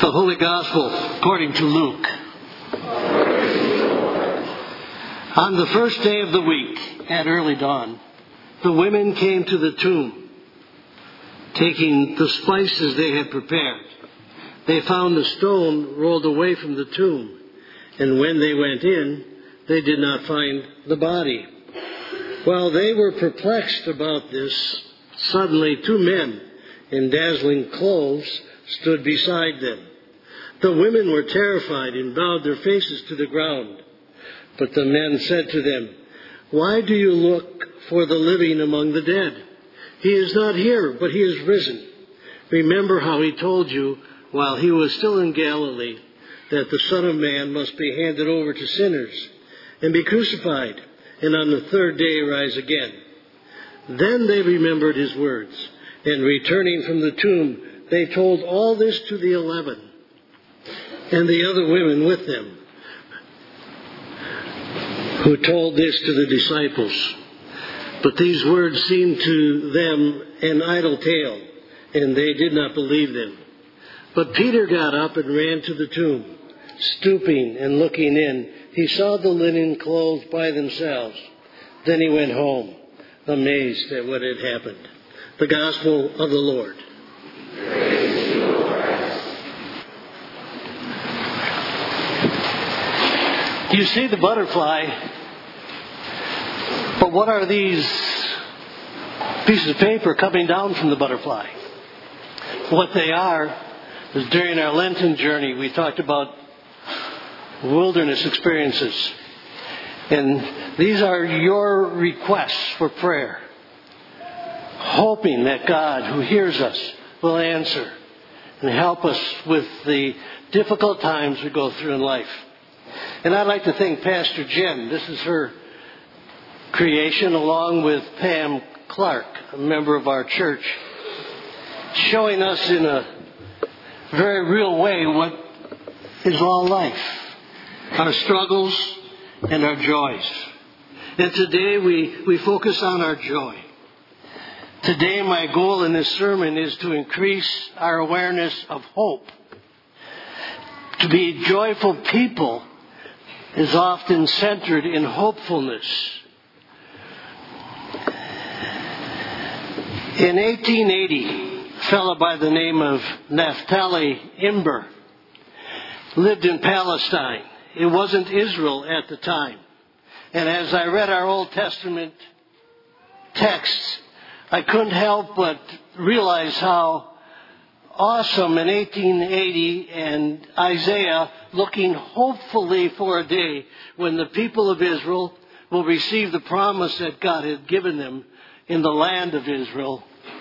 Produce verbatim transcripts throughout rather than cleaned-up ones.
The Holy Gospel according to Luke. On the first day of the week, at early dawn, the women came to the tomb, taking the spices they had prepared. They found the stone rolled away from the tomb, and when they went in, they did not find the body. While they were perplexed about this, suddenly two men in dazzling clothes stood beside them. The women were terrified and bowed their faces to the ground. But the men said to them, "Why do you look for the living among the dead? He is not here, but he is risen. Remember how he told you while he was still in Galilee that the Son of Man must be handed over to sinners and be crucified, and on the third day rise again." Then they remembered his words, and returning from the tomb, they told all this to the eleven and the other women with them, who told this to the disciples. But these words seemed to them an idle tale, and they did not believe them. But Peter got up and ran to the tomb. Stooping and looking in, he saw the linen clothes by themselves. Then he went home, amazed at what had happened. The Gospel of the Lord. Praise to you, Lord. You see the butterfly, but what are these pieces of paper coming down from the butterfly? What they are is, during our Lenten journey, we talked about wilderness experiences. And these are your requests for prayer, hoping that God, who hears us, will answer and help us with the difficult times we go through in life. And I'd like to thank Pastor Jen. This is her creation, along with Pam Clark, a member of our church, showing us in a very real way what is all life, our struggles and our joys. And today we, we focus on our joy. Today my goal in this sermon is to increase our awareness of hope. To be joyful people is often centered in hopefulness. In eighteen eighty, a fellow by the name of Naphtali Imber lived in Palestine. It wasn't Israel at the time. And as I read our Old Testament texts, I couldn't help but realize how awesome in eighteen eighty and Isaiah looking hopefully for a day when the people of Israel will receive the promise that God had given them in the land of Israel.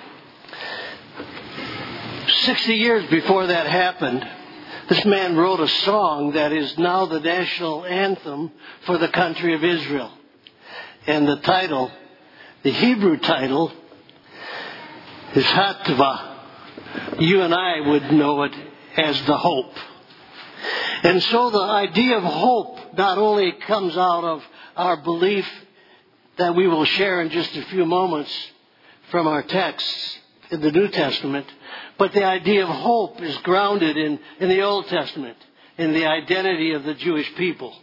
Sixty years before that happened, this man wrote a song that is now the national anthem for the country of Israel. And the title, the Hebrew title, is Hatkavah. You and I would know it as the hope. And so the idea of hope not only comes out of our belief that we will share in just a few moments from our texts in the New Testament, but the idea of hope is grounded in, in the Old Testament, in the identity of the Jewish people.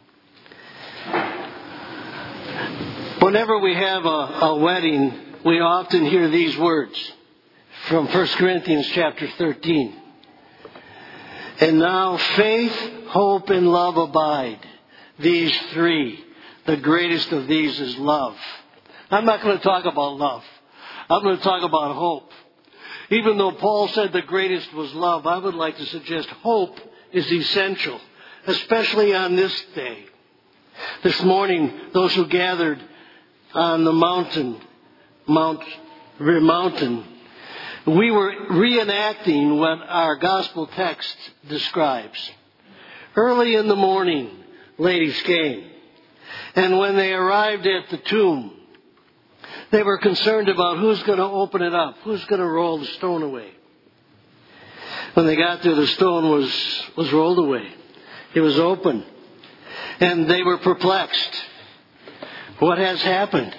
Whenever we have a, a wedding, we often hear these words from First Corinthians chapter thirteen. And now faith, hope, and love abide. These three. The greatest of these is love. I'm not going to talk about love. I'm going to talk about hope. Even though Paul said the greatest was love, I would like to suggest hope is essential, especially on this day. This morning, those who gathered on the mountain, Mount Mountain, we were reenacting what our gospel text describes. Early in the morning, ladies came. And when they arrived at the tomb, they were concerned about who's going to open it up, who's going to roll the stone away. When they got there, the stone was, was rolled away. It was open. And they were perplexed. What has happened?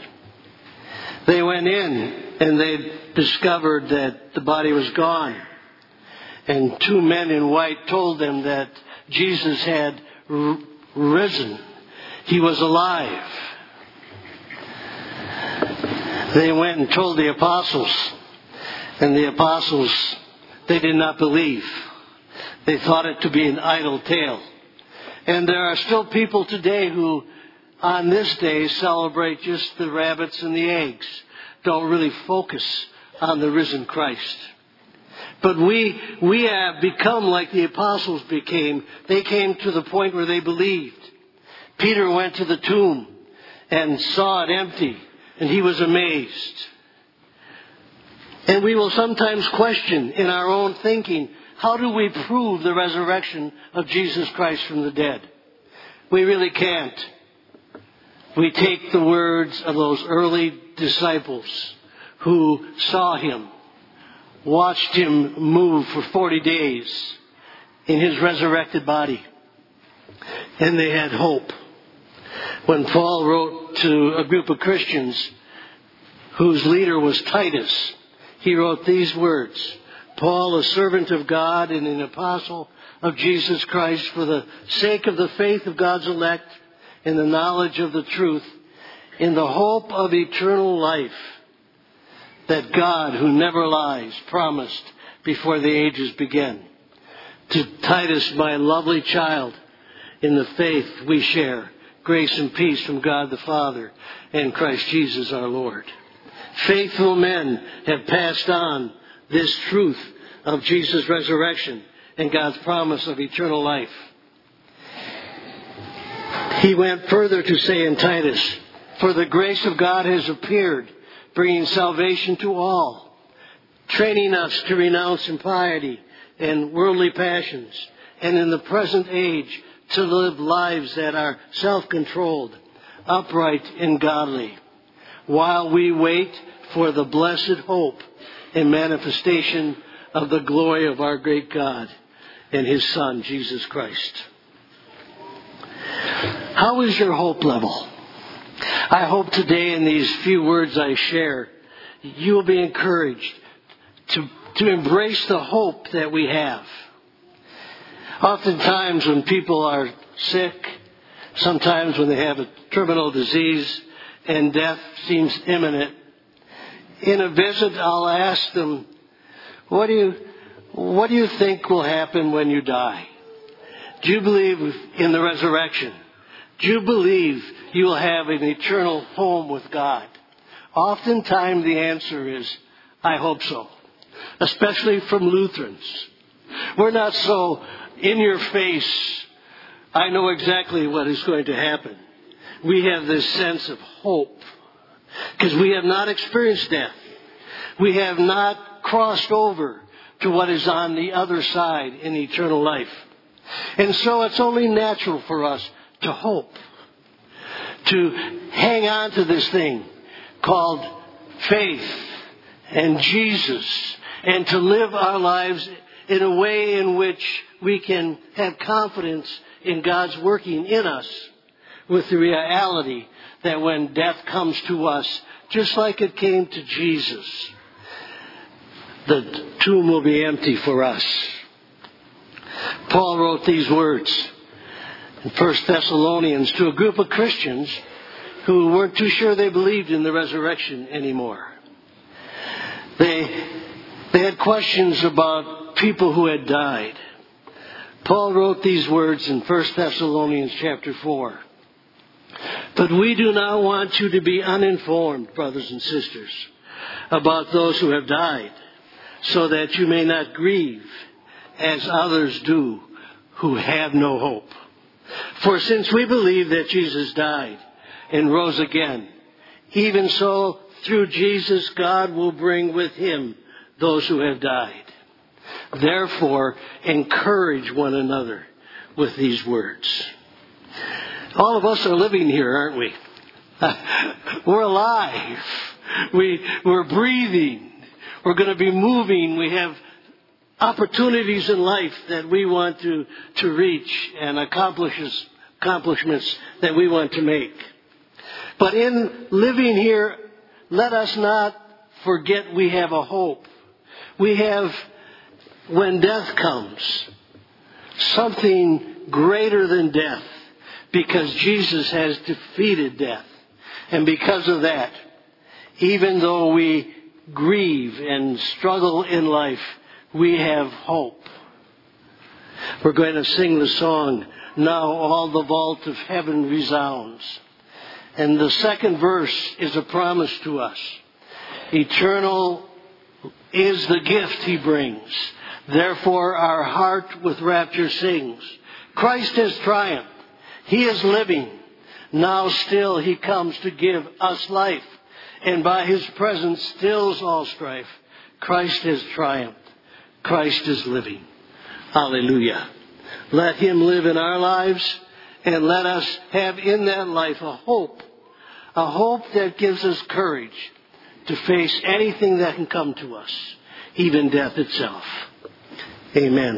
They went in and they discovered that the body was gone. and two men in white told them that Jesus had r- risen. He was alive. They went and told the apostles, and the apostles, they did not believe. They thought it to be an idle tale. And there are still people today who, on this day, celebrate just the rabbits and the eggs, don't really focus on the risen Christ. But we we have become like the apostles became. They came to the point where they believed. Peter went to the tomb and saw it empty, and he was amazed. And we will sometimes question in our own thinking, how do we prove the resurrection of Jesus Christ from the dead? We really can't. We take the words of those early disciples who saw him, watched him move for forty days in his resurrected body, and they had hope. When Paul wrote to a group of Christians whose leader was Titus, he wrote these words, Paul, a servant of God and an apostle of Jesus Christ, for the sake of the faith of God's elect and the knowledge of the truth, in the hope of eternal life, that God, who never lies, promised before the ages began. To Titus, my lovely child, in the faith we share, grace and peace from God the Father and Christ Jesus our Lord. Faithful men have passed on this truth of Jesus' resurrection and God's promise of eternal life. He went further to say in Titus, for the grace of God has appeared, bringing salvation to all, training us to renounce impiety and worldly passions, and in the present age to live lives that are self-controlled, upright and godly, while we wait for the blessed hope and manifestation of the glory of our great God and his Son, Jesus Christ. How is your hope level? I hope today in these few words I share, you will be encouraged to, to embrace the hope that we have. Oftentimes when people are sick, sometimes when they have a terminal disease and death seems imminent, in a visit I'll ask them, what do you, what do you think will happen when you die? Do you believe in the resurrection? Do you believe you will have an eternal home with God? Oftentimes the answer is, I hope so. Especially from Lutherans. We're not so in your face, I know exactly what is going to happen. We have this sense of hope. Because we have not experienced death. We have not crossed over to what is on the other side in eternal life. And so it's only natural for us to hope, to hang on to this thing called faith and Jesus, and to live our lives in a way in which we can have confidence in God's working in us, with the reality that when death comes to us, just like it came to Jesus, the tomb will be empty for us. Paul wrote these words in First Thessalonians to a group of Christians who weren't too sure they believed in the resurrection anymore. They, they had questions about people who had died. Paul wrote these words in First Thessalonians chapter four. But we do not want you to be uninformed, brothers and sisters, about those who have died, so that you may not grieve as others do who have no hope. For since we believe that Jesus died and rose again, even so through Jesus God will bring with him those who have died. Therefore, encourage one another with these words. All of us are living here, aren't we? We're alive. We, we're breathing. We're going to be moving. We have opportunities in life that we want to, to reach and accomplishes, accomplishments that we want to make. But in living here, let us not forget we have a hope. We have when death comes, something greater than death, because Jesus has defeated death. And because of that, even though we grieve and struggle in life, we have hope. We're going to sing the song, "Now All the Vault of Heaven Resounds." And the second verse is a promise to us. Eternal is the gift he brings. Therefore our heart with rapture sings. Christ has triumphed. He is living. Now still he comes to give us life. And by his presence stills all strife. Christ has triumphed. Christ is living. Hallelujah. Let him live in our lives, and let us have in that life a hope. A hope that gives us courage to face anything that can come to us, even death itself. Amen.